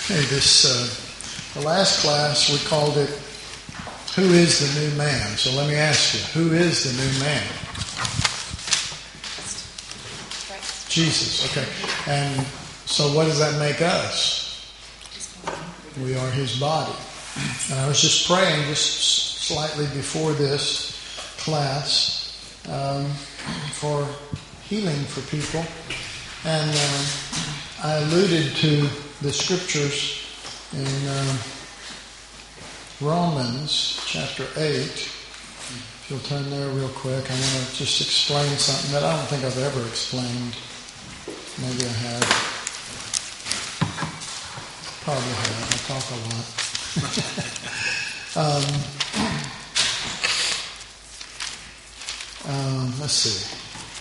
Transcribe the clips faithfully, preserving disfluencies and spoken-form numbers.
Okay, this, uh, the last class we called it, Who is the New Man? So let me ask you, who is the new man? Jesus, okay. And so what does that make us? We are his body. And I was just praying just slightly before this class um, for healing for people. And uh, I alluded to the scriptures in uh, Romans chapter eight. If you'll turn there real quick, I want to just explain something that I don't think I've ever explained. Maybe I have. Probably have. I talk a lot. um, um, let's see.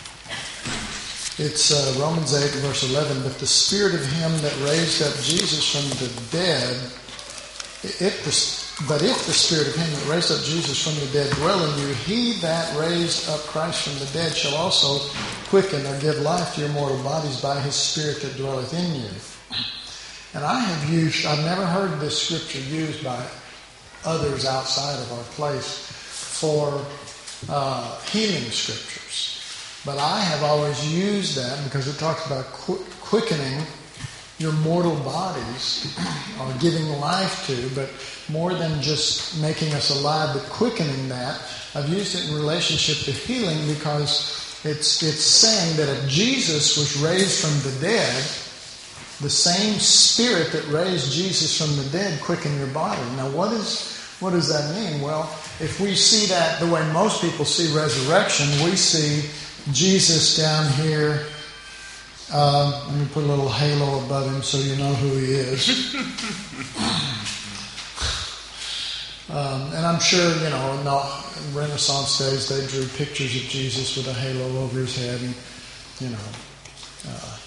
It's uh, Romans eight, verse eleven. But the Spirit of him that raised up Jesus from the dead, if the, but if the Spirit of him that raised up Jesus from the dead dwell in you, he that raised up Christ from the dead shall also quicken or give life to your mortal bodies by his Spirit that dwelleth in you. And I have used, I've never heard this scripture used by others outside of our place for uh, healing scriptures. But I have always used that because it talks about qu- quickening your mortal bodies or giving life to, but more than just making us alive, but quickening that. I've used it in relationship to healing because it's it's saying that if Jesus was raised from the dead, the same Spirit that raised Jesus from the dead quickened your body. Now, what is what does that mean? Well, if we see that the way most people see resurrection, we see Jesus down here. Uh, let me put a little halo above him so you know who he is. um, and I'm sure, you know, in the Renaissance days, they drew pictures of Jesus with a halo over his head. And, you know, uh,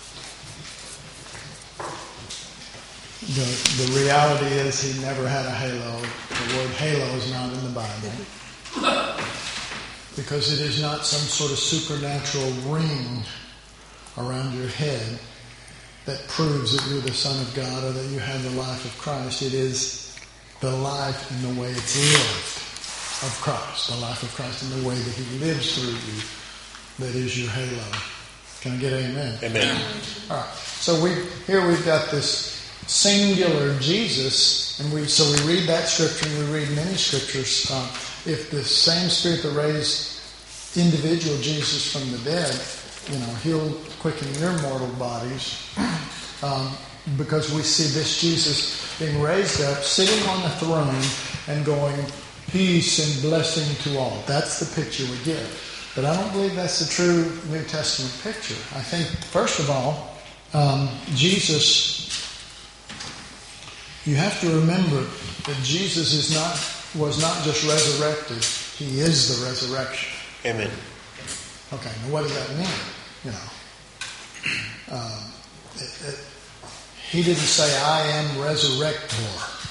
the, the reality is he never had a halo. The word halo is not in the Bible. Because it is not some sort of supernatural ring around your head that proves that you're the Son of God or that you have the life of Christ. It is the life in the way it's lived of Christ. The life of Christ in the way that he lives through you. That is your halo. Can I get amen? Amen. All right. So we here we've got this singular Jesus, and we so we read that scripture and we read many scriptures. Uh, if the same Spirit that raised individual Jesus from the dead, you know, he'll quicken your mortal bodies, um, because we see this Jesus being raised up, sitting on the throne and going, peace and blessing to all. That's the picture we get. But I don't believe that's the true New Testament picture. I think, first of all, um, Jesus, you have to remember that Jesus is not was not just resurrected. He is the resurrection. Amen. Okay, now what does that mean? You know, um, it, it, he didn't say, I am resurrector.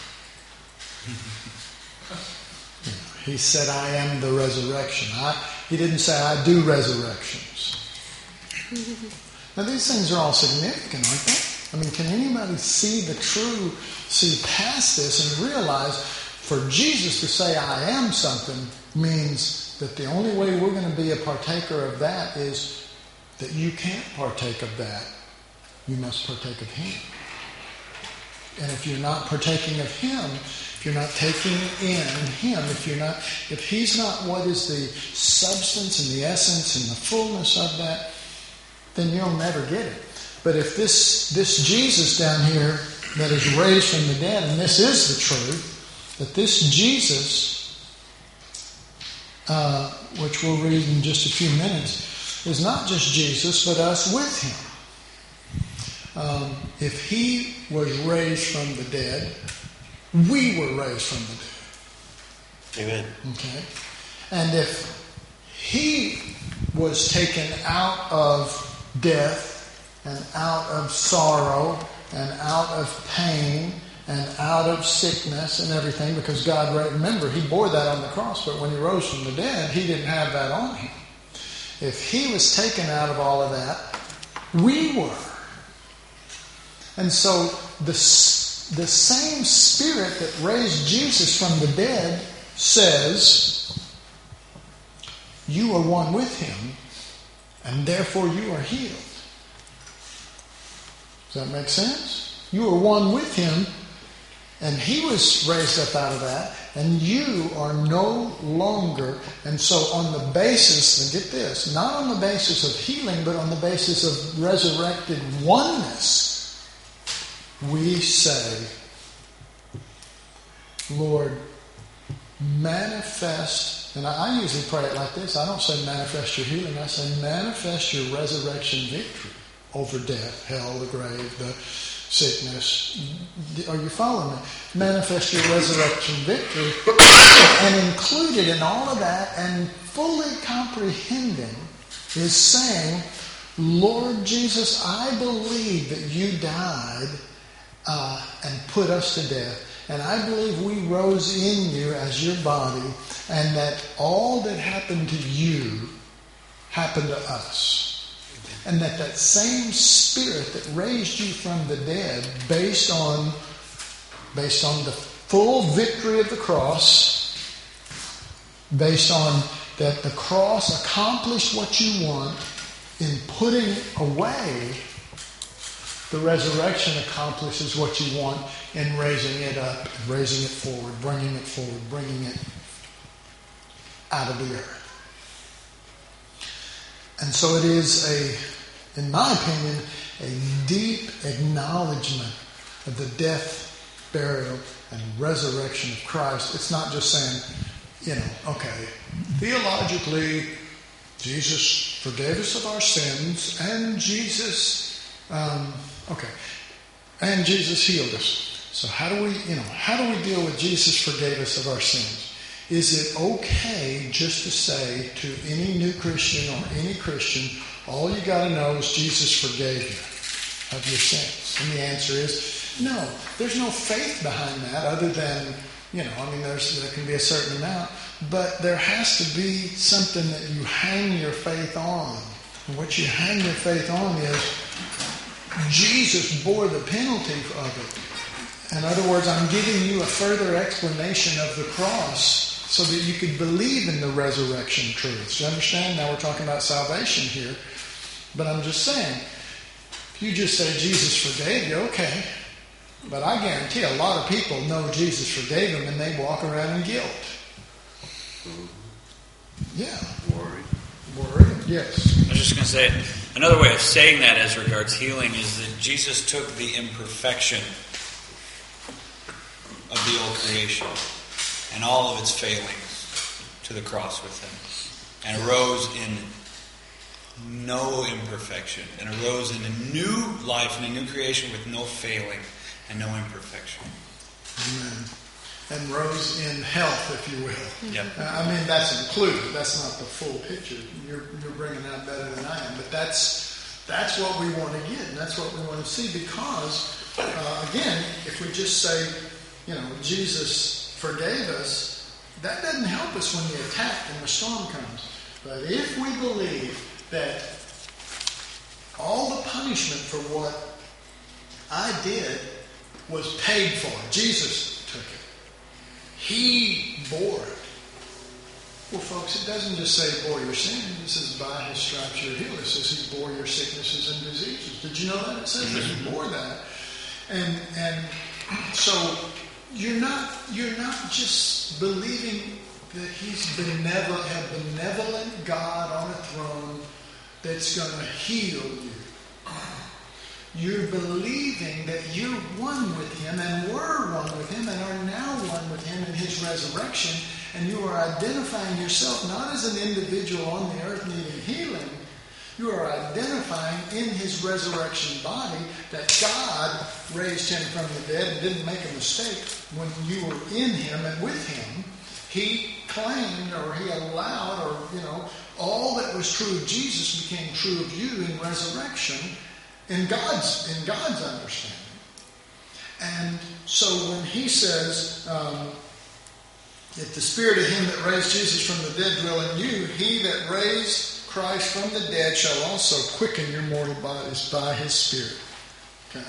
You know, he said, I am the resurrection. I, he didn't say, I do resurrections. Now, these things are all significant, aren't they? I mean, can anybody see the true, see past this and realize for Jesus to say, I am something means that the only way we're going to be a partaker of that is that you can't partake of that. You must partake of him. And if you're not partaking of him, if you're not taking in him, if you're not, if he's not what is the substance and the essence and the fullness of that, then you'll never get it. But if this this Jesus down here that is raised from the dead, and this is the truth, that this Jesus, uh, which we'll read in just a few minutes, is not just Jesus, but us with him. Um, if he was raised from the dead, we were raised from the dead. Amen. Okay? And if he was taken out of death and out of sorrow and out of pain and out of sickness and everything, because God, remember, he bore that on the cross, but when he rose from the dead, he didn't have that on him. If he was taken out of all of that, we were. And so the the same Spirit that raised Jesus from the dead says, you are one with him, and therefore you are healed. Does that make sense? You are one with him, and he was raised up out of that, and you are no longer. And so on the basis, and get this, not on the basis of healing, but on the basis of resurrected oneness, we say, Lord, manifest, and I, I usually pray it like this. I don't say manifest your healing. I say manifest your resurrection victory over death, hell, the grave, the sickness. Are you following me? Manifest your resurrection victory. And included in all of that and fully comprehending is saying, Lord Jesus, I believe that you died uh, and put us to death. And I believe we rose in you as your body, and that all that happened to you happened to us. And that that same Spirit that raised you from the dead, based on, based on the full victory of the cross, based on that the cross accomplished what you want in putting away, the resurrection accomplishes what you want in raising it up, raising it forward, bringing it forward, bringing it out of the earth. And so it is a, in my opinion, a deep acknowledgement of the death, burial, and resurrection of Christ. It's not just saying, you know, okay, theologically, Jesus forgave us of our sins, and Jesus, um, okay, and Jesus healed us. So how do we, you know, how do we deal with Jesus forgave us of our sins? Is it okay just to say to any new Christian or any Christian, all you got to know is Jesus forgave you of your sins? And the answer is no. There's no faith behind that other than, you know, I mean, there's there can be a certain amount, but there has to be something that you hang your faith on. And what you hang your faith on is Jesus bore the penalty of it. In other words, I'm giving you a further explanation of the cross so that you could believe in the resurrection truths. Do you understand? Now we're talking about salvation here. But I'm just saying, if you just say Jesus forgave you, okay. But I guarantee a lot of people know Jesus forgave them and they walk around in guilt. Yeah. Worried. Worried, yes. I was just going to say, another way of saying that as regards healing is that Jesus took the imperfection of the old creation and all of its failings to the cross with him, and arose in no imperfection, and arose in a new life, in a new creation with no failing and no imperfection. Amen. And rose in health, if you will. Yep. Uh, I mean, that's included. That's not the full picture. You're, you're bringing that better than I am. But that's that's what we want to get, and that's what we want to see. Because, uh, again, if we just say, you know, Jesus forgave us, that doesn't help us when the attack and the storm comes. But if we believe that all the punishment for what I did was paid for, Jesus took it. He bore it. Well, folks, it doesn't just say bore your sin. It says by his stripes you're healed. It says he bore your sicknesses and diseases. Did you know that? It says that he bore that. And and so you're not you're not just believing that he's benevolent, a benevolent God on a throne that's going to heal you. You're believing that you're one with him and were one with him and are now one with him in his resurrection. And you are identifying yourself not as an individual on the earth needing healing. You are identifying in his resurrection body that God raised him from the dead and didn't make a mistake when you were in him and with him. He claimed or he allowed or, you know, all that was true of Jesus became true of you in resurrection. In God's in God's understanding. And so when he says, um, if the Spirit of him that raised Jesus from the dead dwell in you, he that raised Christ from the dead shall also quicken your mortal bodies by his Spirit. Okay.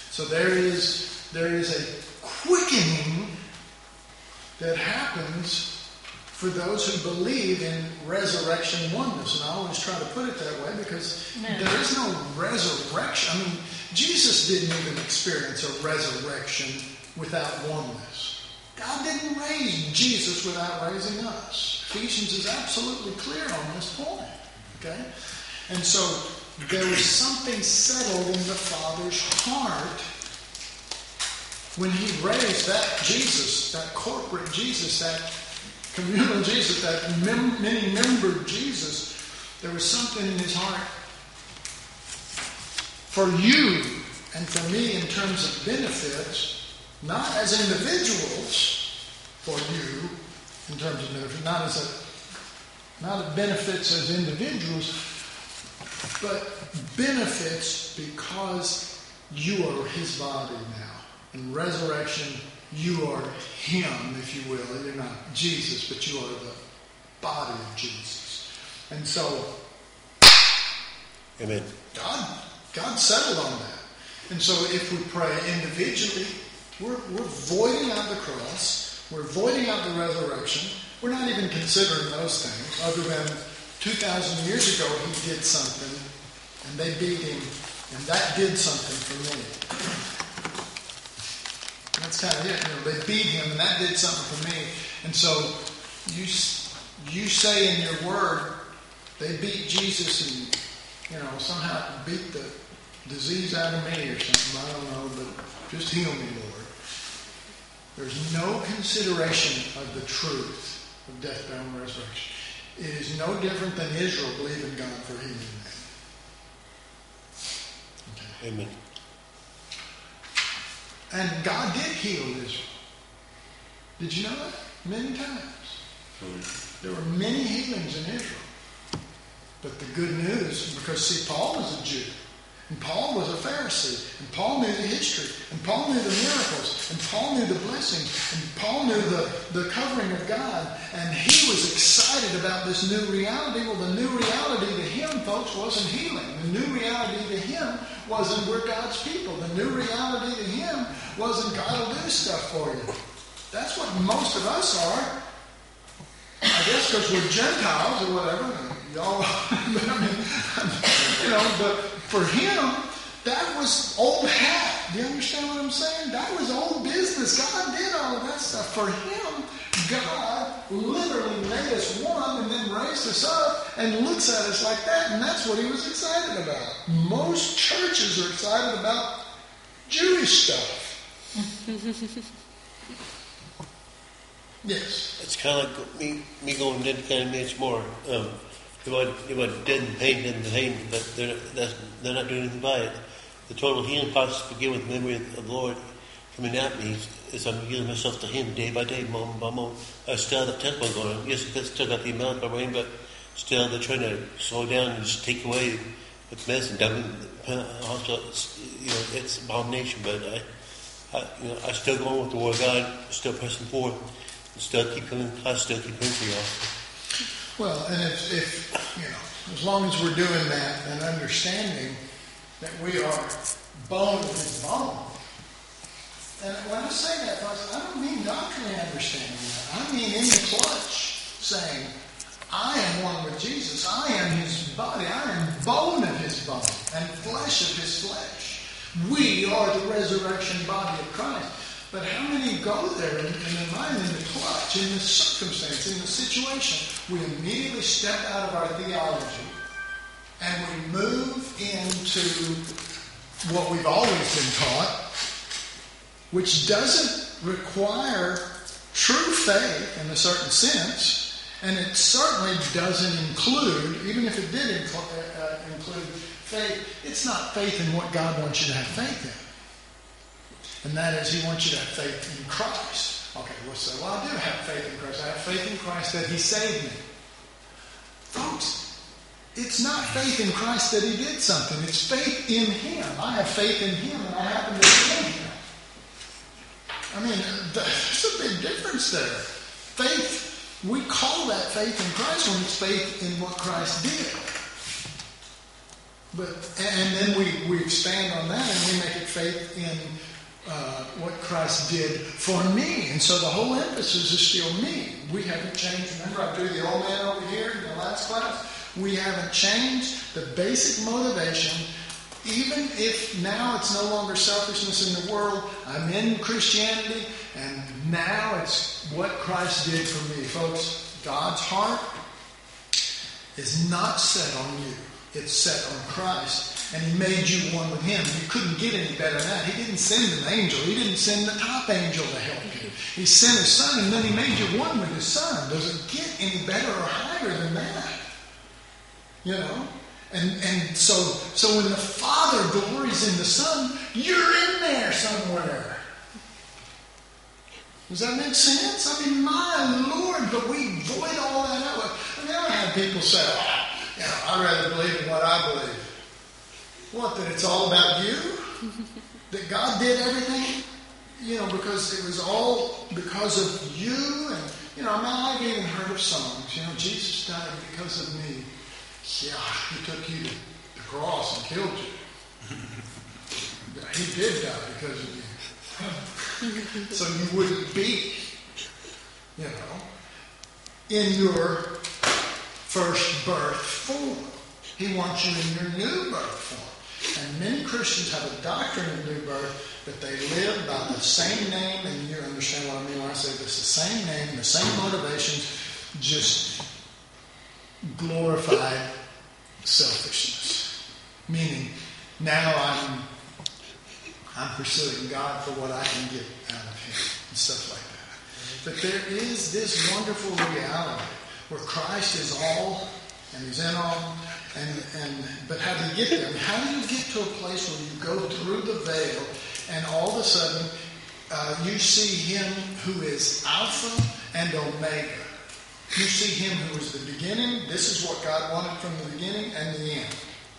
So there is there is a quickening that happens for those who believe in resurrection oneness. And I always try to put it that way because Amen. There is no resurrection. I mean, Jesus didn't even experience a resurrection without oneness. God didn't raise Jesus without raising us. Ephesians is absolutely clear on this point. Okay? And so there was something settled in the Father's heart when he raised that Jesus, that corporate Jesus, that communal Jesus, that mem- many-membered Jesus. There was something in his heart for you and for me in terms of benefits, not as individuals for you in terms of benefits, not as a, not as benefits as individuals, but benefits because you are his body now. In resurrection, you are him, if you will. You're not Jesus, but you are the body of Jesus. And so, Amen. God, God settled on that. And so if we pray individually, we're, we're voiding out the cross. We're voiding out the resurrection. We're not even considering those things, other than two thousand years ago he did something, and they beat him, and that did something for me. That's kind of it. You know, they beat him, and that did something for me. And so you you say in your word, they beat Jesus and, you know, somehow beat the disease out of me or something. I don't know, but just heal me, Lord. There's no consideration of the truth of death, burial, and resurrection. It is no different than Israel believing God for healing them. Okay. Amen. And God did heal Israel. Did you know that? Many times. There were many healings in Israel. But the good news, because see, Paul was a Jew. And Paul was a Pharisee. And Paul knew the history. And Paul knew the miracles. And Paul knew the blessings. And Paul knew the, the covering of God. And he was excited about this new reality. Well, the new reality to him, folks, wasn't healing. The new reality to him wasn't we're God's people. The new reality to him wasn't God will do stuff for you. That's what most of us are. I guess because we're Gentiles or whatever. Y'all, but I mean, you know, but for him, that was old hat. Do you understand what I'm saying? That was old business. God did all of that stuff. For him, God literally made us one and then raised us up and looks at us like that. And that's what he was excited about. Most churches are excited about Jewish stuff. Yes. It's kind of like me, me going dead kind of means more. Um, they want, they want dead and pain, dead and pain, but they're, that's, they're not doing anything by it. The total healing process begins with the memory of the Lord coming at me as I'm giving myself to him day by day, moment by moment. I still have that testimony going on. Yes, I still got the amount of my brain, but still they're trying to slow down and just take away with medicine. Down in the hospital, it's, you know, it's abomination, but I, I, you know, I still going with the word of God, still pressing forward. Still keep coming, I still keep coming for y'all. Well, and if, if, you know, as long as we're doing that and understanding that we are bone of his bone. And when I say that, folks, I don't mean doctrinally understanding that. I mean in the clutch, saying, I am one with Jesus. I am his body. I am bone of his bone and flesh of his flesh. We are the resurrection body of Christ. But how many go there and, and in mind in the clutch, in the circumstance, in the situation? We immediately step out of our theology and we move into what we've always been taught, which doesn't require true faith in a certain sense, and it certainly doesn't include, even if it did include, uh, include faith, it's not faith in what God wants you to have faith in. And that is, he wants you to have faith in Christ. Okay, well, so well, I do have faith in Christ. I have faith in Christ that he saved me. Folks, it's not faith in Christ that he did something. It's faith in him. I have faith in him, and I happen to be in him. I mean, there's a big difference there. Faith, we call that faith in Christ when it's faith in what Christ did. But and then we, we expand on that and we make it faith in uh, what Christ did for me. And so the whole emphasis is still me. We haven't changed. Remember, I drew the old man over here in the last class. We haven't changed the basic motivation. Even if now it's no longer selfishness in the world, I'm in Christianity, and now it's what Christ did for me. Folks, God's heart is not set on you. It's set on Christ. And He made you one with Him. You couldn't get any better than that. He didn't send an angel. He didn't send the top angel to help you. He sent His Son, and then He made you one with His Son. Does it get any better or higher than that? You know? And and so, so when the Father glories in the Son, you're in there somewhere. Does that make sense? I mean, my Lord, but we void all that out. I mean, I have people say, oh, you know, I'd rather believe in what I believe. What, that it's all about you? That God did everything? You know, because it was all because of you? And, you know, I mean, I've even heard of songs, you know, Jesus died because of me. Yeah, He took you to the cross and killed you. He did die because of you. So you wouldn't be, you know, in your first birth form. He wants you in your new birth form. And many Christians have a doctrine of new birth, that they live by the same name, and you understand what I mean when I say this, the same name, the same motivations, just glorified selfishness. Meaning, now I'm I'm pursuing God for what I can get out of Him and stuff like that. But there is this wonderful reality where Christ is all and He's in all, and and but how do you get there? How do you get to a place where you go through the veil and all of a sudden uh, you see Him who is Alpha and Omega? You see Him who is the beginning. This is what God wanted from the beginning and the end.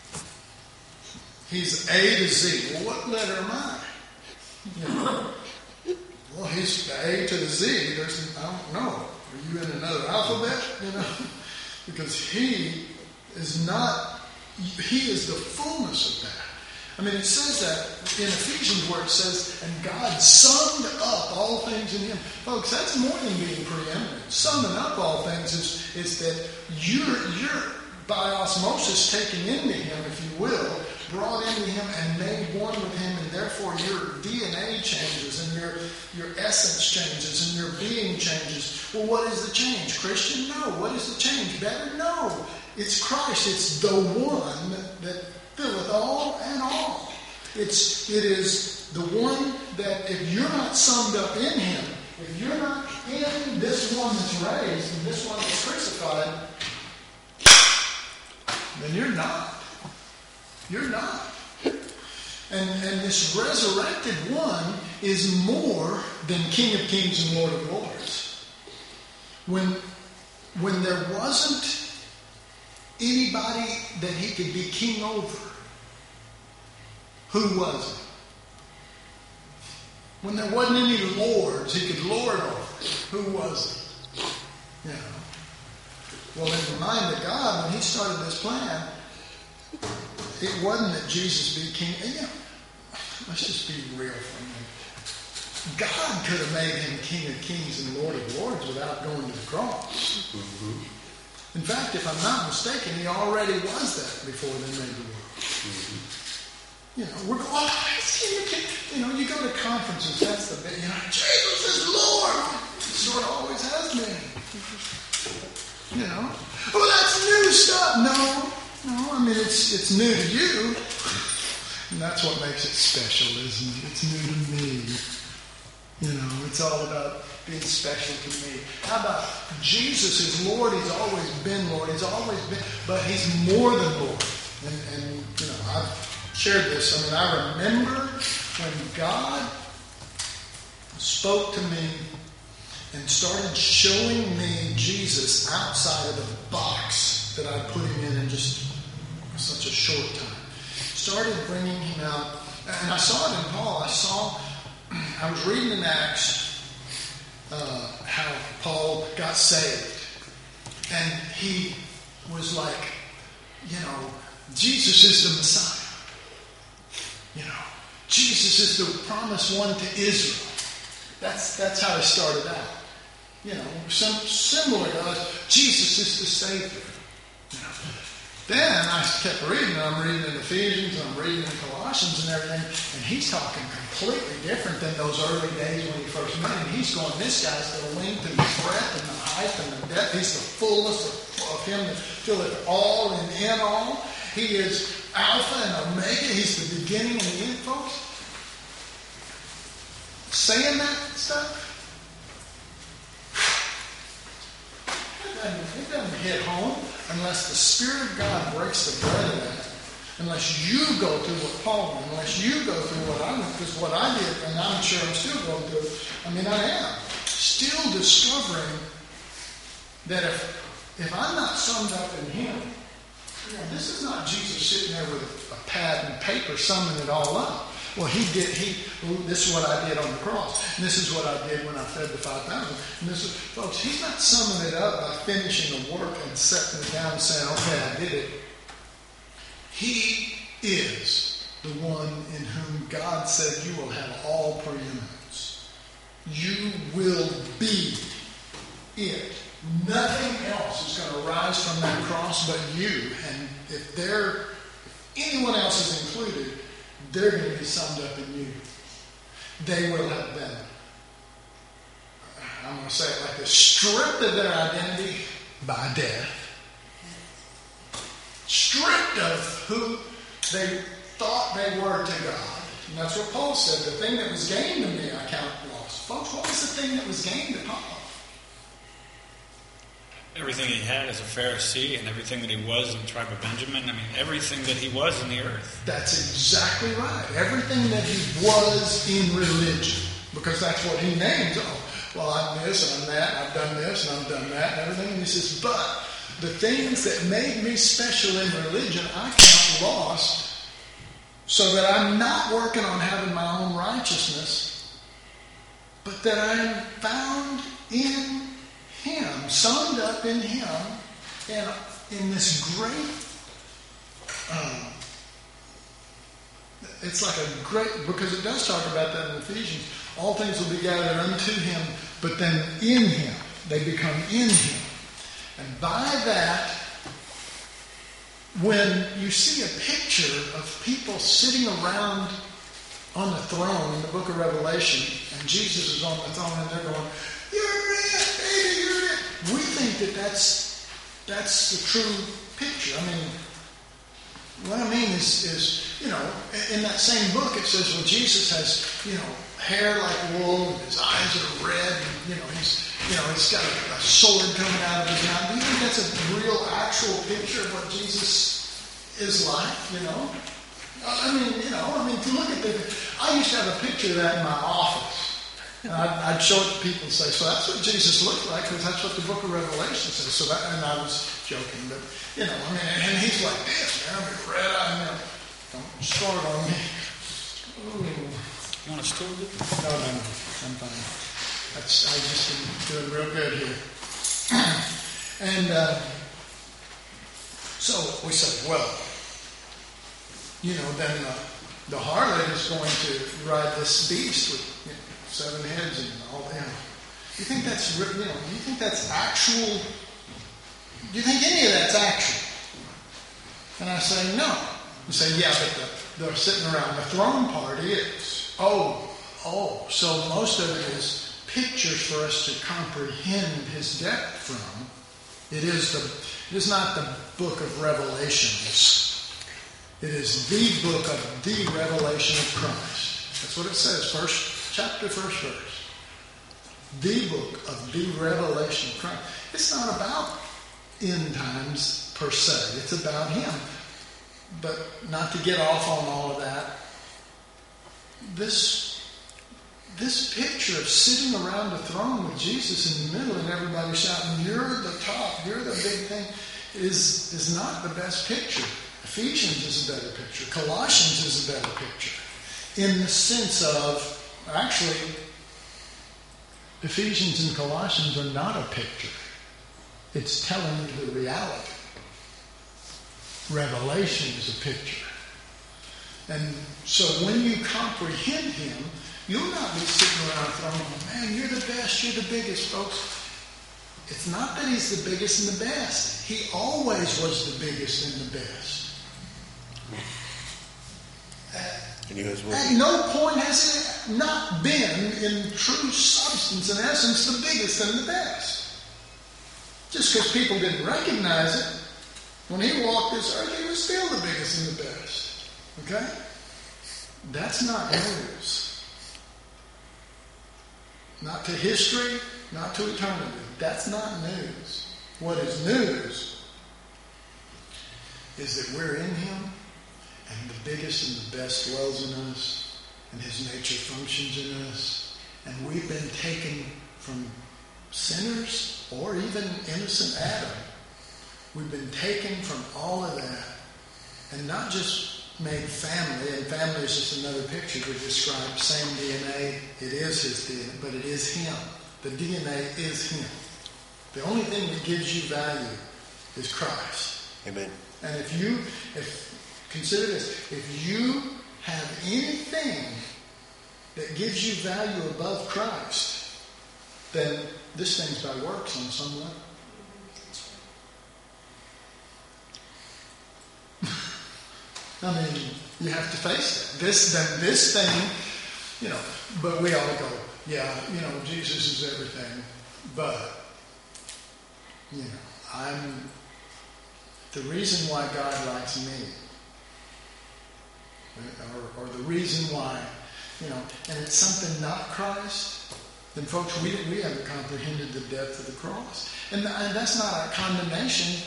He's A to Z. Well, what letter am I? You know, well, He's the A to the Z. There's, I don't know. Are you in another alphabet? You know, because He is not. He is the fullness of that. I mean, it says that in Ephesians where it says, and God summed up all things in Him. Folks, that's more than being preeminent. Summing up all things is, is that you're, you're by osmosis taken into Him, if you will, brought into Him and made one with Him, and therefore your D N A changes and your, your essence changes and your being changes. Well, what is the change? Christian? No. What is the change? Better? No. It's Christ. It's the one that filleth all and all. It's, it is the one that if you're not summed up in Him, if you're not in this one that's raised and this one that's crucified, then you're not. You're not. And, and this resurrected one is more than King of Kings and Lord of Lords. When, when there wasn't anybody that He could be king over, who was it? When there wasn't any lords He could lord over, who was it? You know. Well, in the mind of God, when He started this plan, it wasn't that Jesus be king. You know, let's just be real for a minute. God could have made Him King of Kings and Lord of Lords without going to the cross. Mm-hmm. In fact, if I'm not mistaken, He already was that before they made the world. Mm-hmm. You know, we're going, oh, you, you know, you go to conferences, that's the bit, you know, Jesus is Lord. It sort of always has been. You know, well, that's new stuff. No. No, I mean, it's it's new to you. And that's what makes it special, isn't it? It's new to me. You know, it's all about being special to me. How about Jesus is Lord? He's always been Lord. He's always been, but He's more than Lord. And, and you know, I've shared this. I mean, I remember when God spoke to me and started showing me Jesus outside of the box that I put Him in in just such a short time. Started bringing Him out. And I saw it in Paul. I saw, I was reading in Acts uh, how Paul got saved. And he was like, you know, Jesus is the Messiah. You know, Jesus is the promised one to Israel. That's that's how it started out. You know, some similar to us. Jesus is the Savior. You know. Then I kept reading. I'm reading in Ephesians, and I'm reading in Colossians and everything, and he's talking completely different than those early days when he first met him. He's going, this guy's the length and the breadth and the height and the depth. He's the fullness of, of him that filleth all and in all. He is Alpha and Omega. He's the beginning and the end, folks. Saying that stuff, it doesn't, it doesn't hit home unless the Spirit of God breaks the bread of that. Unless you go through what Paul went, unless you go through what I went, because what I did, and I'm sure I'm still going through, I mean, I am still discovering that if if I'm not summed up in Him, you know, this is not Jesus sitting there with a, a pad and paper summing it all up. Well, he did. He. Well, this is what I did on the cross. And this is what I did when I fed the five thousand. And this is, folks. He's not summing it up by finishing the work and setting it down and saying, "Okay, I did it." He is the one in whom God said, "You will have all preeminence. You will be it. Nothing else is going to rise from that cross but you. And if there, if anyone else is included, they're going to be summed up in you. They will have been, I'm going to say it like this, stripped of their identity by death. Stripped of who they thought they were to God. And that's what Paul said. The thing that was gained to me, I count lost. Folks, what was the thing that was gained to Paul? Everything he had as a Pharisee and everything that he was in the tribe of Benjamin. I mean, everything that he was in the earth. That's exactly right. Everything that he was in religion. Because that's what he names. Oh, well, I'm this and I'm that. And I've done this and I've done that and everything. And he says, but the things that made me special in religion, I count lost, so that I'm not working on having my own righteousness, but that I am found in Him, summed up in Him, and in this great, um, it's like a great, because it does talk about that in Ephesians, all things will be gathered unto Him, but then in Him, they become in Him. And by that, when you see a picture of people sitting around on the throne in the book of Revelation, and Jesus is on the throne, and they're going, "You're it, baby, you're it." We think that that's that's the true picture. I mean, what I mean is, is you know, in that same book it says, well, Jesus has, you know, hair like wool, and his eyes are red, and, you know, he's, you know, he's got a, a sword coming out of his mouth. Do you think that's a real, actual picture of what Jesus is like? You know, I mean, you know, I mean, to look at the, I used to have a picture of that in my office. And I'd, I'd show it to people and say, so that's what Jesus looked like, because that's what the book of Revelation says. So that, and I was joking, but, you know, I mean, and he's like this, man, with red eye, you know, don't start on me. Ooh. You want to still do it? No, no, no, I'm fine. That's, I just been doing real good here. And uh, so we said, well, you know, then uh, the harlot is going to ride this beast with, you know, seven heads and all that. You think that's, you know, do you think that's actual? Do you think any of that's actual? And I say, no. You say, yeah, but the, they're sitting around the throne part is. Oh, oh, so most of it is pictures for us to comprehend His depth from. It is the, it is not the book of Revelations. It is the book of the revelation of Christ. That's what it says, first chapter, first verse. The book of the revelation of Christ. It's not about end times per se. It's about Him. But not to get off on all of that, this, this picture of sitting around the throne with Jesus in the middle and everybody shouting, "You're the top, you're the big thing," is, is not the best picture. Ephesians is a better picture. Colossians is a better picture. In the sense of, actually, Ephesians and Colossians are not a picture. It's telling you the reality. Revelation is a picture. And so when you comprehend him, you'll not be sitting around throwing, man, you're the best, you're the biggest, folks. It's not that he's the biggest and the best. He always was the biggest and the best. And he was At no point has it not been, in true substance and essence, the biggest and the best. Just because people didn't recognize it, when he walked this earth, he was still the biggest and the best. Okay? That's not news. Not to history, not to eternity. That's not news. What is news is that we're in him, and the biggest and the best dwells in us, and his nature functions in us, and we've been taken from sinners or even innocent Adam. We've been taken from all of that, and not just made family, and family is just another picture to describe same D N A. It is his D N A, but it is him. The D N A is him. The only thing that gives you value is Christ. Amen. And if you, if consider this, if you have anything that gives you value above Christ, then this thing's by works on some level. I mean, you have to face it. This, then this thing, you know, but we all go, yeah, you know, Jesus is everything. But, you know, I'm, the reason why God likes me, or, or the reason why, you know, and it's something not Christ, then folks, we, we haven't comprehended the depth of the cross. And, and that's not a condemnation.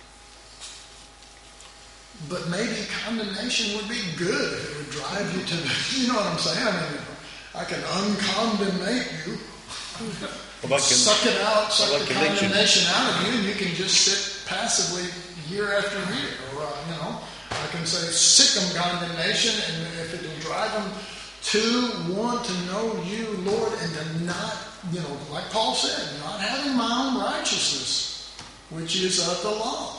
But maybe condemnation would be good if it would drive you to the, you know what I'm saying? I mean, I can uncondemnate you. About suck it out, suck the conviction. condemnation out of you, and you can just sit passively year after year. Or, uh, you know, I can say, sick them condemnation, and if it will drive them to want to know you, Lord, and to not, you know, like Paul said, not having my own righteousness, which is of the law,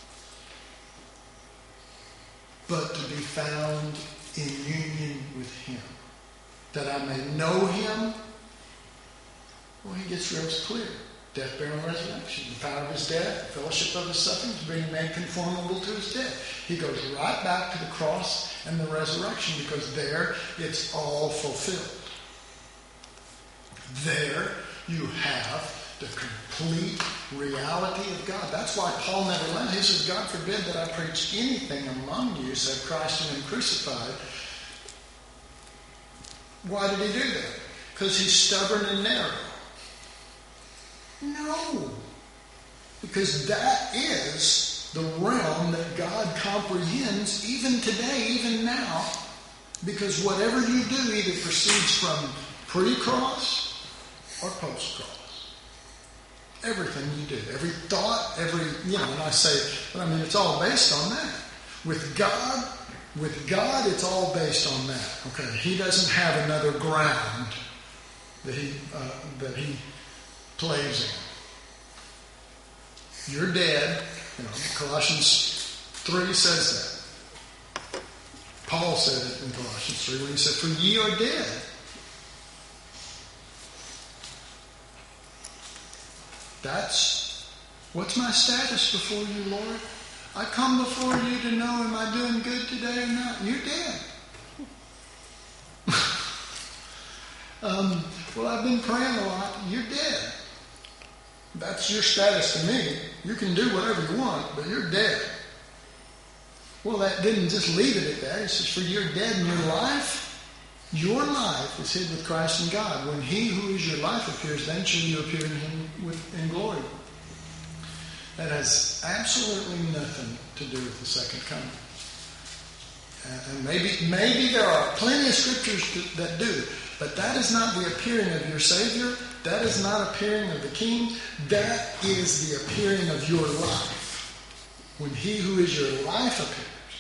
but to be found in union with him, that I may know him. Well, he gets real clear. Death, burial, and resurrection. The power of his death, the fellowship of his sufferings, being made conformable to his death. He goes right back to the cross and the resurrection, because there it's all fulfilled. There you have the complete reality of God. That's why Paul never left. He says, God forbid that I preach anything among you except Christ and him crucified. Why did he do that? Because he's stubborn and narrow. No. Because that is the realm that God comprehends even today, even now. Because whatever you do either proceeds from pre-cross or post-cross. Everything you do, every thought, every, you know, and I say, but I mean, it's all based on that. With God, with God, it's all based on that. Okay, he doesn't have another ground that he uh, that he plays in. You're dead. You know, Colossians three says that. Paul said it in Colossians three when he said, "For ye are dead." That's, what's my status before you, Lord? I come before you to know, am I doing good today or not? You're dead. um, well, I've been praying a lot. You're dead. That's your status to me. You can do whatever you want, but you're dead. Well, that didn't just leave it at that. It says, for you're dead in your life. Your life is hid with Christ in God. When he who is your life appears, then shall you appear in him with, in glory. That has absolutely nothing to do with the second coming. And maybe, maybe there are plenty of scriptures to, that do, but that is not the appearing of your Savior. That is not appearing of the King. That is the appearing of your life. When he who is your life appears.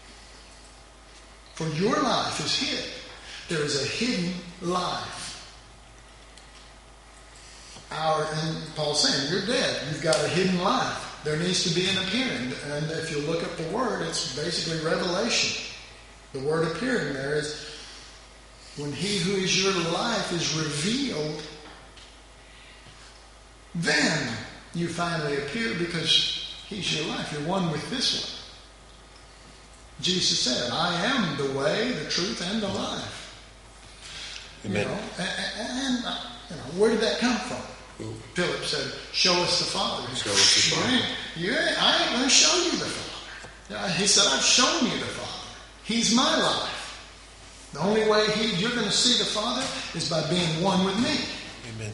For your life is hid. There is a hidden life. Our, and Paul's saying, you're dead. You've got a hidden life. there needs to be an appearing. And if you look up the word, it's basically revelation. The word appearing there is when he who is your life is revealed, then you finally appear because he's your life. You're one with this one. Jesus said, I am the way, the truth, and the life. Amen. You know, and, and uh, you know, where did that come from? Ooh. Philip said, show us the Father. Show us the Father. You ain't, you ain't, I ain't going to show you the Father. Yeah, he said, I've shown you the Father. He's my life. The only way he, you're going to see the Father is by being one with me. Amen.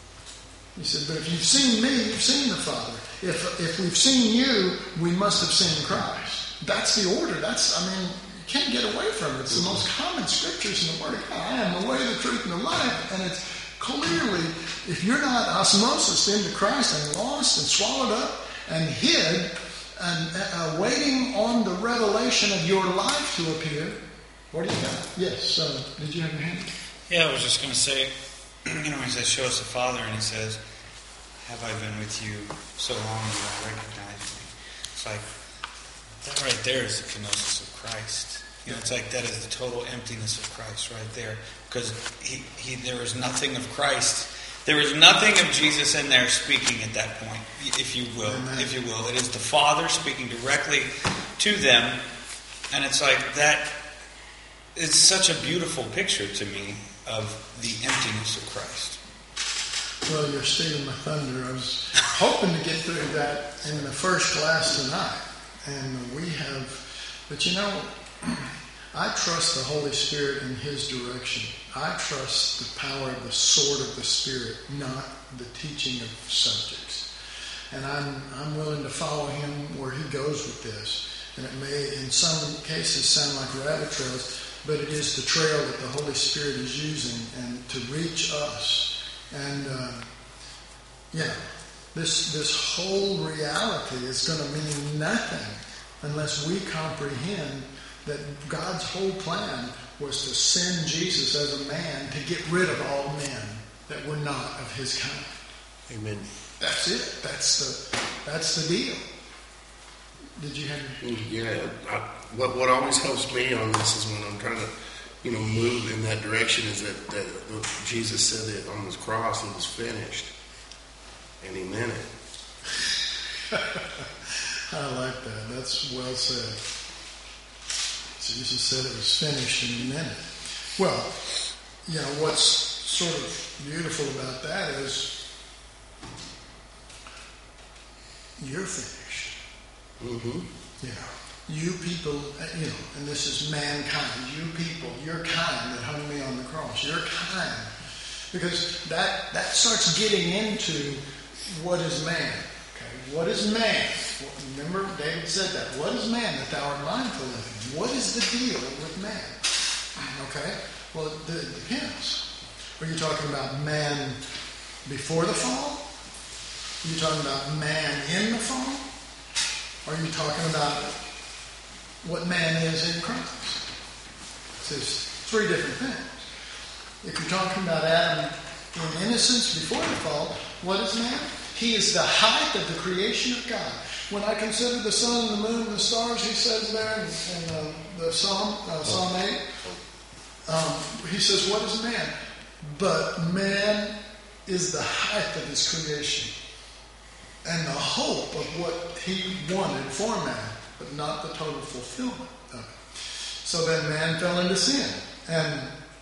He said, but if you've seen me, you've seen the Father. If if we've seen you, we must have seen Christ. That's the order. That's, I mean, you can't get away from it. It's the most common scriptures in the Word of God. I am the way, the truth, and the life. And it's clearly, if you're not osmosis into Christ and lost and swallowed up and hid and uh, waiting on the revelation of your life to appear, what do you got? Yes, uh, did you have your hand? Yeah, I was just going to say, you know, he says, show us the Father, and he says, have I been with you so long you don't recognize me? It's like, that right there is the kenosis of Christ. You know, it's like that is the total emptiness of Christ right there. Because he, he, there is nothing of Christ. There is nothing of Jesus in there speaking at that point, if you will. Amen. If you will. It is the Father speaking directly to them. And it's like that, it's such a beautiful picture to me of the emptiness of Christ. Well, you're stealing my thunder. I was hoping to get through that in the first class tonight. And we have, but you know, I trust the Holy Spirit in His direction. I trust the power of the sword of the Spirit, not the teaching of subjects. And I'm I'm willing to follow Him where He goes with this. And it may, in some cases, sound like rabbit trails, but it is the trail that the Holy Spirit is using and to reach us. And uh, yeah, this this whole reality is going to mean nothing unless we comprehend that God's whole plan was to send Jesus as a man to get rid of all men that were not of His kind. Amen. That's it. That's the that's the deal. Did you have your... Yeah. I, what what always helps me on this is when I'm trying to, you know, move in that direction is that, that Jesus said that on His cross it was finished, and He meant it. I like that. That's well said. Jesus said it was finished, and He meant it. Well, you know, what's sort of beautiful about that is you're finished. Mm-hmm. You know, you people, you know, and this is mankind, you people, your kind that hung me on the cross, your kind. Because that, that starts getting into what is man. Okay, what is man? Well, remember, David said that. What is man that thou art mindful of him? What is the deal with man? Okay, well, it, it depends. Are you talking about man before the fall? Are you talking about man in the fall? Are you talking about what man is in Christ? It's three different things. If you're talking about Adam in innocence before the fall, what is man? He is the height of the creation of God. When I consider the sun, the moon, and the stars, he says there in, in uh, the Psalm, uh, Psalm eight, um, he says, what is man? But man is the height of his creation and the hope of what he wanted for man, but not the total fulfillment of it. So then man fell into sin. And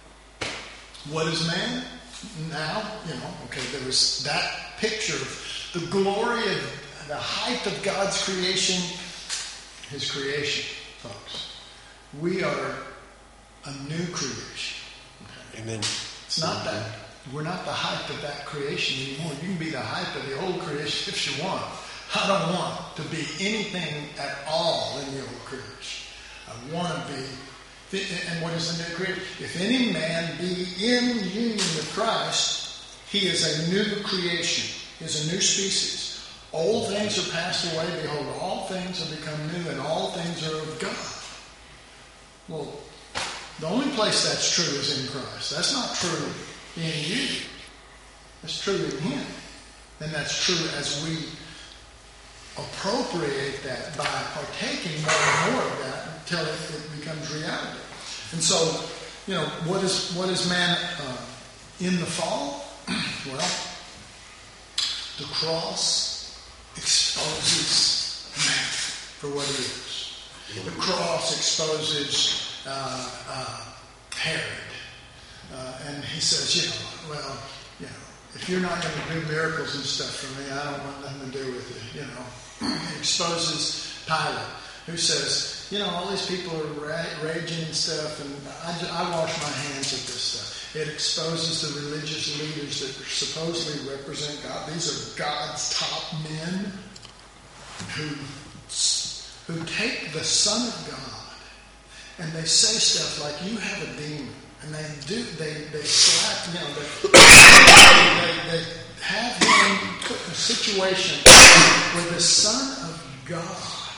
what is man? Now, you know, okay, there was that picture of the glory of the height of God's creation, His creation, folks. We are a new creation. Okay? Amen. It's not that. We're not the height of that creation anymore. You can be the height of the old creation if you want. I don't want to be anything at all in the old creation. I want to be, and what is the new creation? If any man be in union with Christ, he is a new creation. He is a new species. Old things are passed away. Behold, all things have become new, and all things are of God. Well, the only place that's true is in Christ. That's not true in you. That's true in Him. And that's true as we appropriate that by partaking more and more of that until it, it becomes reality. And so, you know, what is what is man uh, in the fall? Well, the cross exposes man for what he is. The cross exposes uh, uh, Herod. Uh, and he says, you know, well, you know, if you're not going to do miracles and stuff for me, I don't want nothing to do with it, you know. He exposes Pilate, who says, you know, all these people are ra- raging and stuff, and I, just, I wash my hands of this stuff. It exposes the religious leaders that supposedly represent God. These are God's top men who, who take the Son of God and they say stuff like, you have a demon. And they do, they, they slap, you know, they, they, they have him put in a situation where the Son of God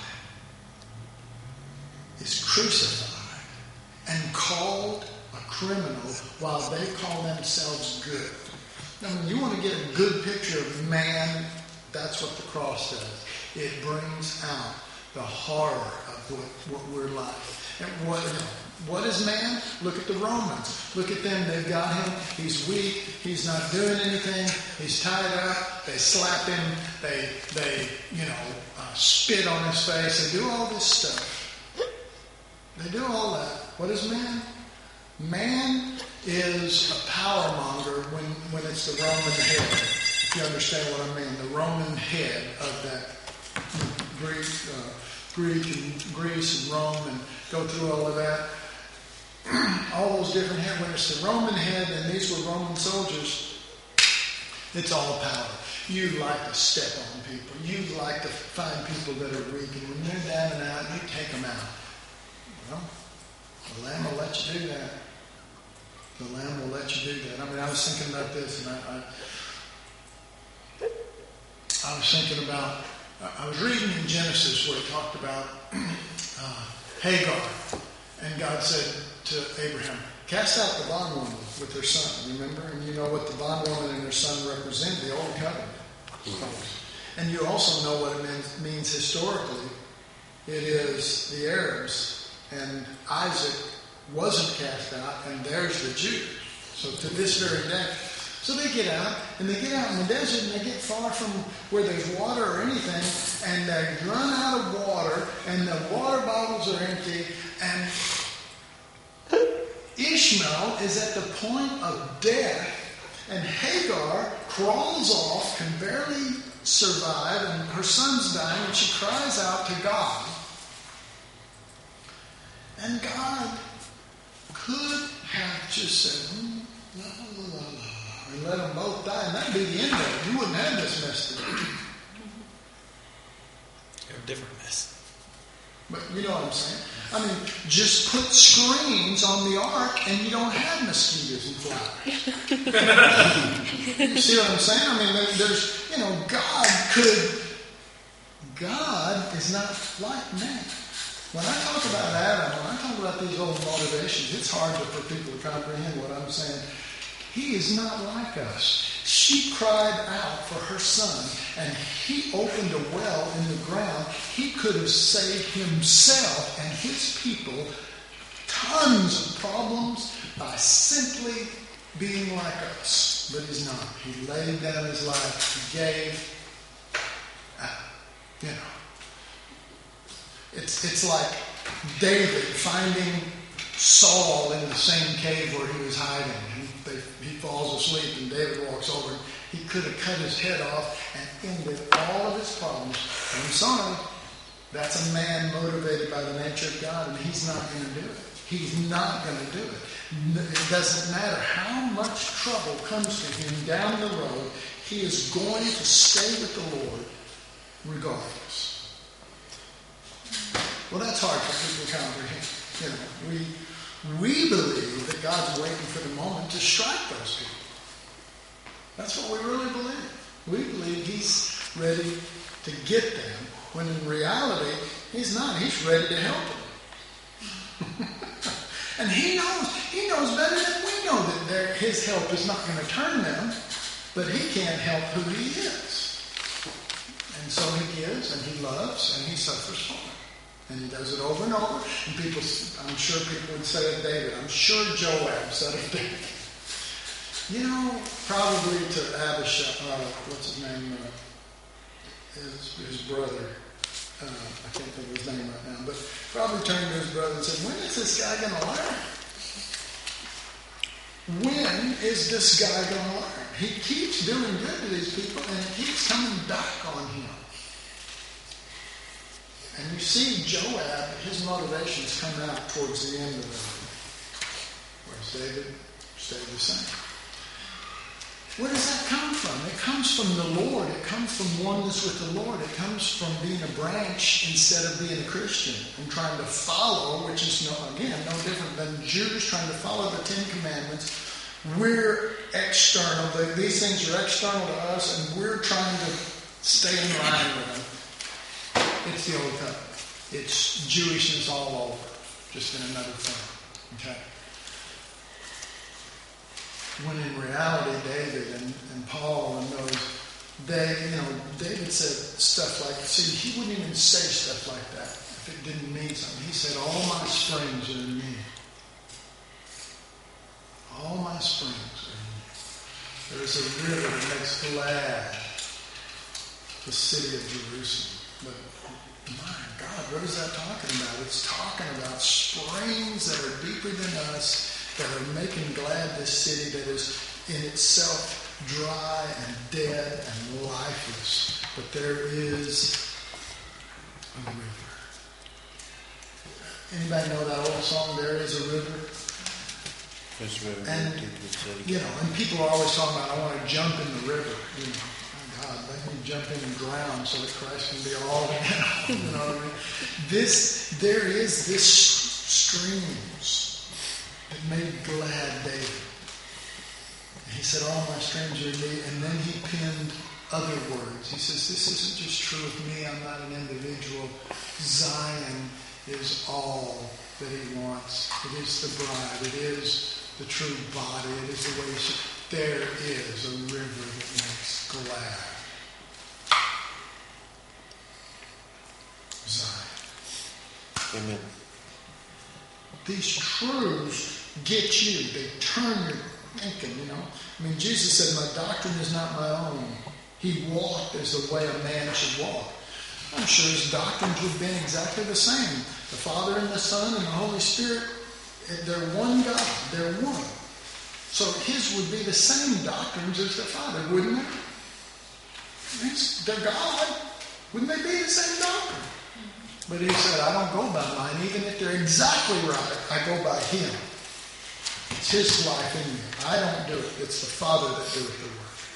is crucified and called a criminal while they call themselves good. Now, when you want to get a good picture of man, that's what the cross does. It brings out the horror of what, what we're like. And what, you know, what is man? Look at the Romans. Look at them. They've got him. He's weak. He's not doing anything. He's tied up. They slap him. They, they you know, uh, spit on his face. They do all this stuff. They do all that. What is man? Man is a power monger when, when it's the Roman head. If you understand what I mean. The Roman head of that Greek, uh, Greek and Greece and Rome, and go through all of that. All those different heads. When it's the Roman head, and these were Roman soldiers, it's all power. You like to step on people. You like to find people that are weak, and when they're down and out, you take them out. Well, the Lamb will let you do that. The Lamb will let you do that. I mean, I was thinking about this, and I, I, I was thinking about, I was reading in Genesis where it talked about uh, Hagar, and God said to Abraham, cast out the bondwoman with her son. Remember? And you know what the bondwoman and her son represent, the Old Covenant. Mm-hmm. And you also know what it means, means historically. It is the Arabs, and Isaac wasn't cast out, and there's the Jews. So to this very day. So they get out, and they get out in the desert, and they get far from where there's water or anything, and they run out of water, and the water bottles are empty, and Ishmael is at the point of death, and Hagar crawls off, can barely survive, and her son's dying, and she cries out to God. And God could have just said, mm, la, la, la, la, and let them both die, and that'd be the end of it. You wouldn't have this mess today. You have a different mess. But you know what I'm saying? I mean, just put screens on the ark and you don't have mosquitoes and flies. You see what I'm saying? I mean, there's, you know, God could, God is not like man. When I talk about Adam, when I talk about these old motivations, it's hard for people to comprehend what I'm saying. He is not like us. She cried out for her son, and he opened a well in the ground. He could have saved himself and his people tons of problems by simply being like us. But he's not. He laid down his life. He gave. Uh, you know. It's, it's like David finding Saul in the same cave where he was hiding. He, they, he falls asleep and David walks over. And he could have cut his head off and ended all of his problems. And I'm sorry, that's a man motivated by the nature of God, and he's not going to do it. He's not going to do it. It doesn't matter how much trouble comes to him down the road, he is going to stay with the Lord regardless. Well, that's hard for people to comprehend. You know, we we believe that God's waiting for the moment to strike those people. That's what we really believe. We believe He's ready to get them, when in reality, He's not. He's ready to help them. And He knows. He knows better than we know that His help is not going to turn them, but He can't help who He is. And And so he gives, and he loves, and he suffers for it. And he does it over and over. And people, I'm sure people would say of David, I'm sure Joab said of David. You know, probably to Abishai, uh, what's his name, uh, his, his brother. Uh, I can't think of his name right now, but probably turned to his brother and said, when is this guy going to learn? When is this guy going to learn? He keeps doing good to these people, and it keeps coming back on him. And you see Joab, his motivations come out towards the end of it. Whereas David stayed the same. Where does that come from? It comes from the Lord. It comes from oneness with the Lord. It comes from being a branch instead of being a Christian and trying to follow, which is, no, again, no different than Jews trying to follow the Ten Commandments. We're external. These things are external to us, and we're trying to stay in line with them. It's the old covenant. It's Jewishness all over, just in another form. Okay? When in reality, David and, and Paul and those, they, you know, David said stuff like, see, he wouldn't even say stuff like that if it didn't mean something. He said, all my springs are in me. All my springs are in me. There is a river that makes glad the city of Jerusalem. But my God, what is that talking about? It's talking about springs that are deeper than us, that are making glad this city that is in itself dry and dead and lifeless. But there is a river. Anybody know that old song, There Is a River? This river and, you know, and people are always talking about, I want to jump in the river. You know, oh God, let me jump in and drown so that Christ can be all in. You know what I mean? This, there is this streams that made glad David. And he said, all my streams are in me. And then he penned other words. He says, this isn't just true of me. I'm not an individual. Zion is all that he wants. It is the bride. It is the true body. It is the way he should. There is a river that makes glad. Zion. Amen. These truths get you. They turn your thinking, you know. I mean, Jesus said, my doctrine is not my own. He walked as the way a man should walk. I'm sure his doctrines would have been exactly the same. The Father and the Son and the Holy Spirit, they're one God. They're one. So his would be the same doctrines as the Father, wouldn't it? It's, they're God. Wouldn't they be the same doctrine? But he said, I don't go by mine. Even if they're exactly right, I go by him. It's his life in me. I don't do it. It's the Father that doeth the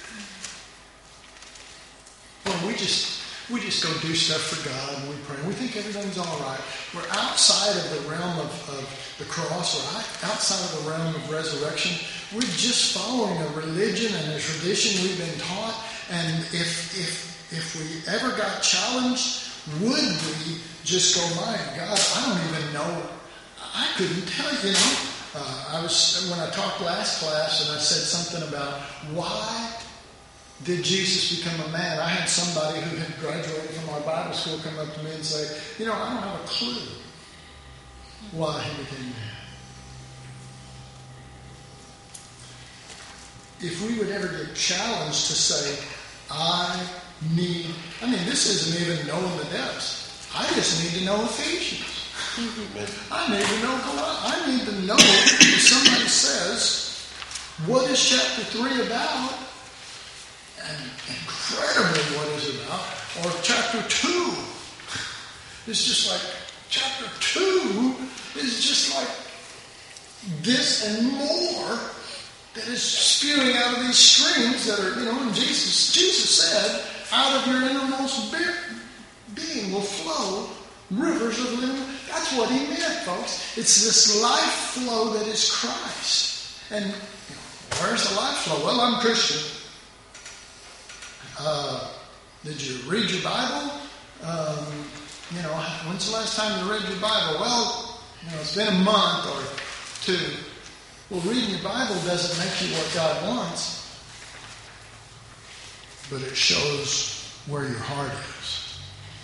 work. Well, we just we just go do stuff for God and we pray. And we think everything's all right. We're outside of the realm of, of the cross, or outside of the realm of resurrection. We're just following a religion and a tradition we've been taught. And if if if we ever got challenged, would we just go, my God, I don't even know. I couldn't tell you, you know. Uh, I was when I talked last class and I said something about why did Jesus become a man. I had somebody who had graduated from our Bible school come up to me and say, you know, I don't have a clue why he became man. If we would ever get challenged to say, I need, I mean, this isn't even knowing the depths. I just need to know Ephesians. I need to know Colossians. I need to know if somebody says, what is chapter three about? And incredibly, what is it about? Or chapter two. It's just like, chapter two is just like this and more that is spewing out of these streams that are, you know, and Jesus, Jesus said, out of your innermost being will flow rivers of living water. That's what he meant, folks. It's this life flow that is Christ. And you know, where's the life flow? Well, I'm Christian. Uh, did you read your Bible? Um, you know, when's the last time you read your Bible? Well, you know, it's been a month or two. Well, reading your Bible doesn't make you what God wants, but it shows where your heart is.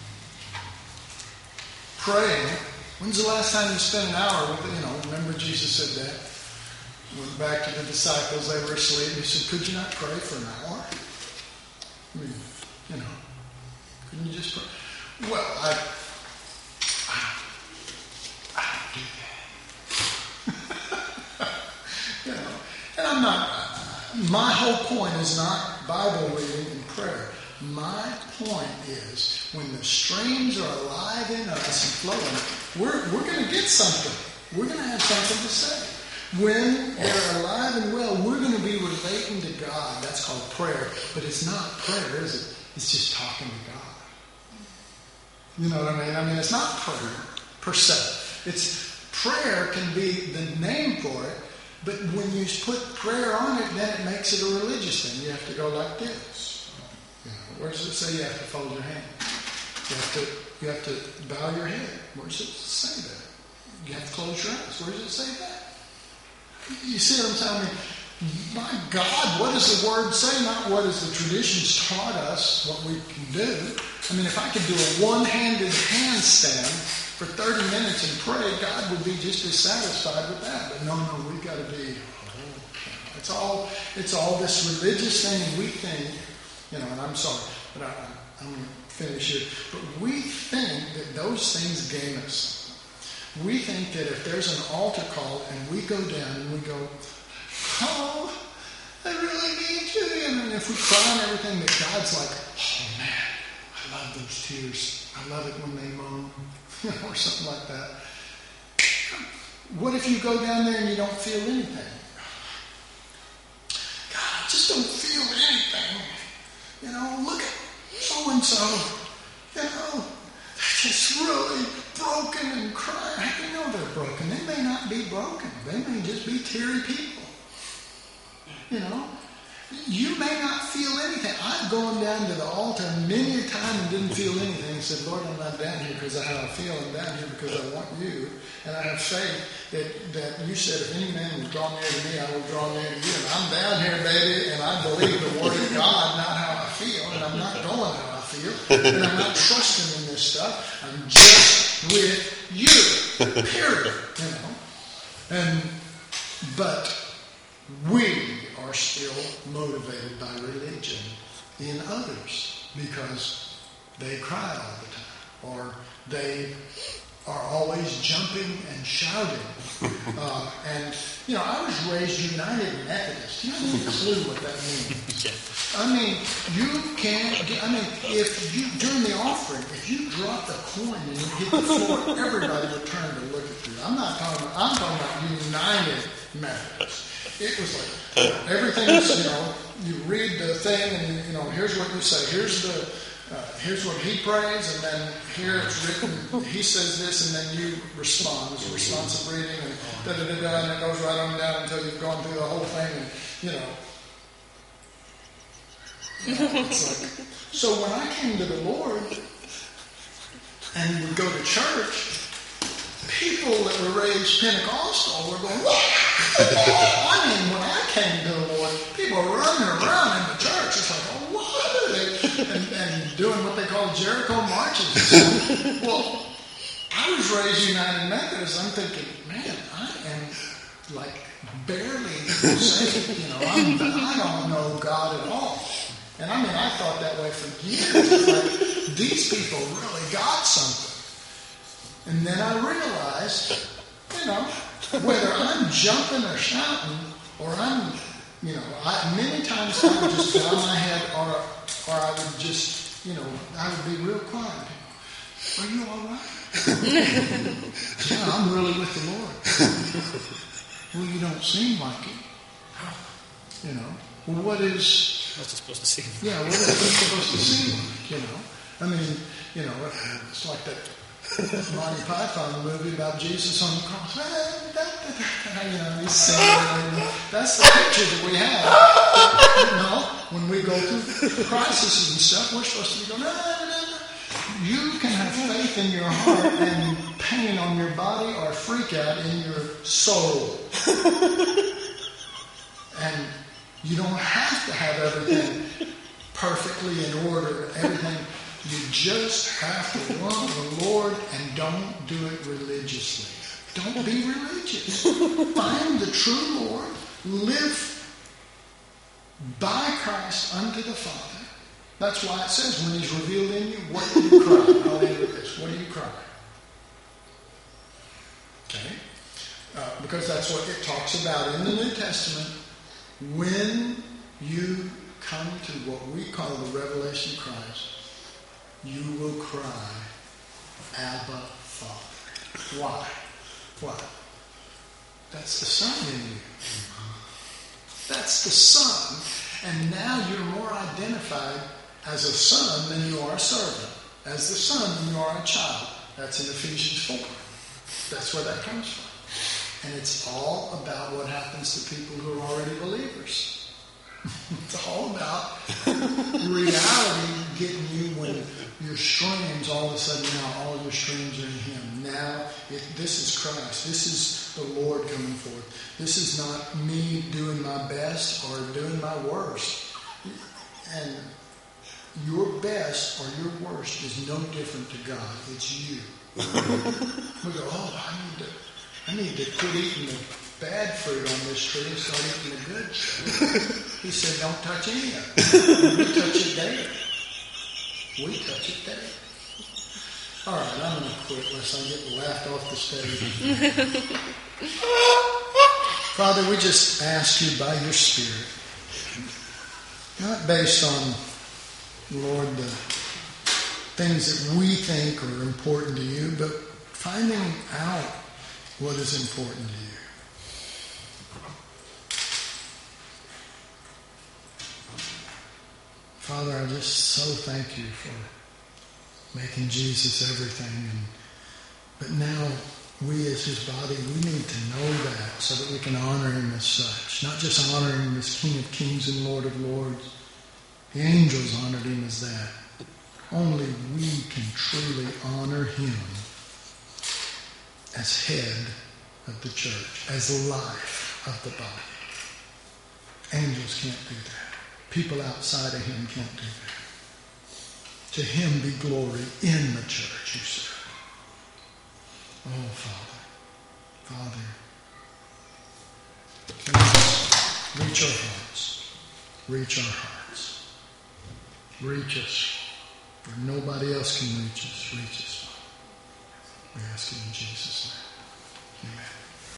Praying. When's the last time you spent an hour with it? You know, remember Jesus said that. Went back to the disciples, they were asleep. He said, could you not pray for an hour? I mean, you know, couldn't you just pray? Well, I, I, I don't do that. You know, and I'm not, my whole point is not Bible reading and prayer. My point is, when the streams are alive in us and flowing, we're, we're going to get something. We're going to have something to say. When they're alive and well, we're going to be relating to God. That's called prayer. But it's not prayer, is it? It's just talking to God. You know what I mean? I mean, it's not prayer per se. It's prayer can be the name for it. But when you put prayer on it, then it makes it a religious thing. You have to go like this. You know, where does it say you have to fold your hand? You have to, you have to bow your head. Where does it say that? You have to close your eyes. Where does it say that? You see what I'm telling you? My God, what does the Word say? Not what has the traditions taught us, what we can do. I mean, if I could do a one-handed handstand for thirty minutes and pray, God would be just as satisfied with that. But no, no, we've got to be, oh, it's all, it's all this religious thing, and we think, you know, and I'm sorry, but I, I'm going to finish here. But we think that those things gain us. We think that if there's an altar call and we go down and we go, oh, I really need you. And if we cry and everything, that God's like, oh man, I love those tears. I love it when they moan, or something like that. What if you go down there and you don't feel anything? God, I just don't feel anything. You know, look at so-and-so. You know, they're just really broken and crying. How do you know they're broken? They may not be broken. They may just be teary people. You know? You may not feel anything. I've gone down to the altar many a time and didn't feel anything. And said, Lord, I'm not down here because of how I feel. I'm down here because I want you. And I have faith that, that you said, if any man will draw near to me, I will draw near to you. And I'm down here, baby, and I believe the Word of God, not how I feel. And I'm not going how I feel. And I'm not trusting in this stuff. I'm just with you. Period. You know? And, but we are still motivated by religion in others because they cry all the time, or they are always jumping and shouting. Uh, and, you know, I was raised United Methodist. You have any clue what that means? I mean, you can't get, I mean, if you, during the offering, if you drop a coin and you hit the floor, everybody would turn to look at you. I'm not talking about, I'm talking about United Methodist. It was like, everything is, you know, you read the thing and, you know, here's what you say. Here's the, uh, here's what he prays, and then here it's written, he says this, and then you respond. It's a responsive reading, and da-da-da-da, and it goes right on down until you've gone through the whole thing, and, you know. It's like, so when I came to the Lord and would go to church, people that were raised Pentecostal were going, what? I mean, when I came to the Lord, people were running around in the church. It's like, oh, what are they? And, and doing what they call Jericho marches. Well, I was raised United Methodist. I'm thinking, man, I am like barely saved. You know, I'm, I don't know God at all. And I mean, I thought that way for years. It's like, these people really got something. And then I realized, you know, whether I'm jumping or shouting, or I'm, you know, I, many times I would just bow my head, or or I would just, you know, I would be real quiet. Are you all right? Yeah, I'm really with the Lord. Well, you don't seem like it. You know, well, what is... What's it supposed to seem like? Yeah, what is it supposed to seem like, you know? I mean, you know, it's like that Monty Python movie about Jesus on the cross. You know, he's singing. That's the picture that we have. But, you know, when we go through crises and stuff, we're supposed to be going, no, no, no. You can have faith in your heart and pain on your body, or freak out in your soul. And you don't have to have everything perfectly in order, everything. You just have to want the Lord and don't do it religiously. Don't be religious. Find the true Lord. Live by Christ unto the Father. That's why it says when He's revealed in you, what do you cry? I'll end with this. What do you cry? Okay? Uh, because that's what it talks about in the New Testament. When you come to what we call the revelation of Christ, you will cry, Abba, Father. Why? Why? That's the Son in you. That's the Son. And now you're more identified as a son than you are a servant. As the Son than you are a child. That's in Ephesians four. That's where that comes from. And it's all about what happens to people who are already believers. It's all about reality getting you when your streams, all of a sudden now all your streams are in Him. Now it, this is Christ. This is the Lord coming forth. This is not me doing my best or doing my worst. And your best or your worst is no different to God. It's you. We go, oh, I need to, I need to quit eating the bad fruit on this tree and start eating the good fruit. He said, don't touch any of it. We touch it daily. We touch it daily. All right, I'm going to quit unless I get laughed off the stage. Father, we just ask you by your Spirit, not based on, Lord, the things that we think are important to you, but finding out what is important to you. Father, I just so thank you for making Jesus everything. And, but now we as His body, we need to know that so that we can honor Him as such. Not just honor Him as King of Kings and Lord of Lords. The angels honored Him as that. Only we can truly honor Him as head of the church, as the life of the body. Angels can't do that. People outside of Him can't do that. To Him be glory in the church, you say. Oh, Father, Father, please reach our hearts. Reach our hearts. Reach us. Where nobody else can reach us. Reach us, Father. We ask it in Jesus' name. Amen.